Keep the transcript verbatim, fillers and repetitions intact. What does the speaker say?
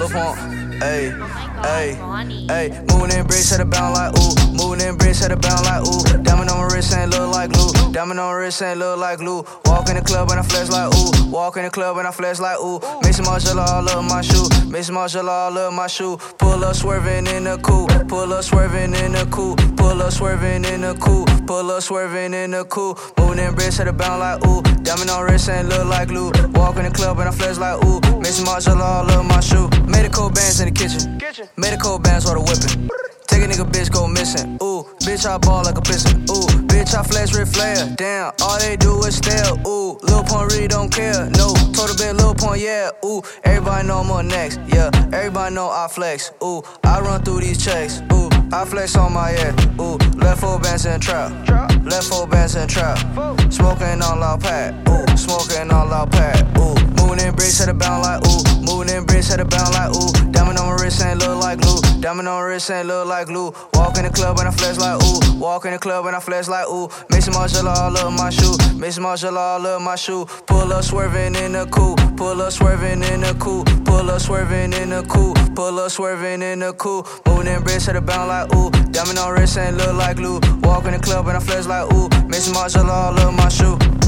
pump. Ayy, ayy, ayy. Moving in bricks, had a bound like ooh. Moving in bricks, had a bound like ooh. Diamond on my wrist ain't look like glue. Diamond on my wrist ain't look like glue. Walk in the club and I flex like ooh. Walk in the club and I flex like ooh. Mix some mozzarella all up my shoe. Mix some mozzarella all up my shoe. Pull up swerving in the coupe. Pull up swerving in the coupe. Pull up swerving in the coupe. Pull up swerving in the coupe. Moving in bricks, had a bound like ooh. Diamond on wrist ain't look like glue. Walk in the club and I flex like ooh. Mix some mozzarella all up my shoe. Medical bands in the kitchen. Medical bands for the whipping. Take a nigga bitch go missing. Ooh, bitch I ball like a piston. Ooh, bitch I flex Ric Flair. Damn, all they do is stare. Ooh, Lil Pump really don't care. No, total bit Lil Pump, yeah. Ooh, everybody know I'm on next. Yeah, everybody know I flex. Ooh, I run through these checks. Ooh, I flex on my head. Ooh, left four bands in trap. Left four bands in trap. Smoking on loud pad. Ooh, smoking on loud pad. Ooh, moving in bricks, had a bound like ooh. Moving in bricks, had a bound like ooh. Diamond on my wrist ain't look like glue. Diamond on my wrist ain't look like glue. Walk in the club and I flex like ooh. Walk in the club and I flex like ooh. Mix some mozzarella all up my shoe. Mix some mozzarella all up my shoe. Pull up swerving in the coupe. Pull up swerving in the coupe. Pull up swerving in the coupe. Pull up swerving in the coupe. Moving in bricks, had a bound like ooh. Diamond on wrist ain't look like glue. Walk in the club and I flex like ooh. Mix some mozzarella all up my shoe.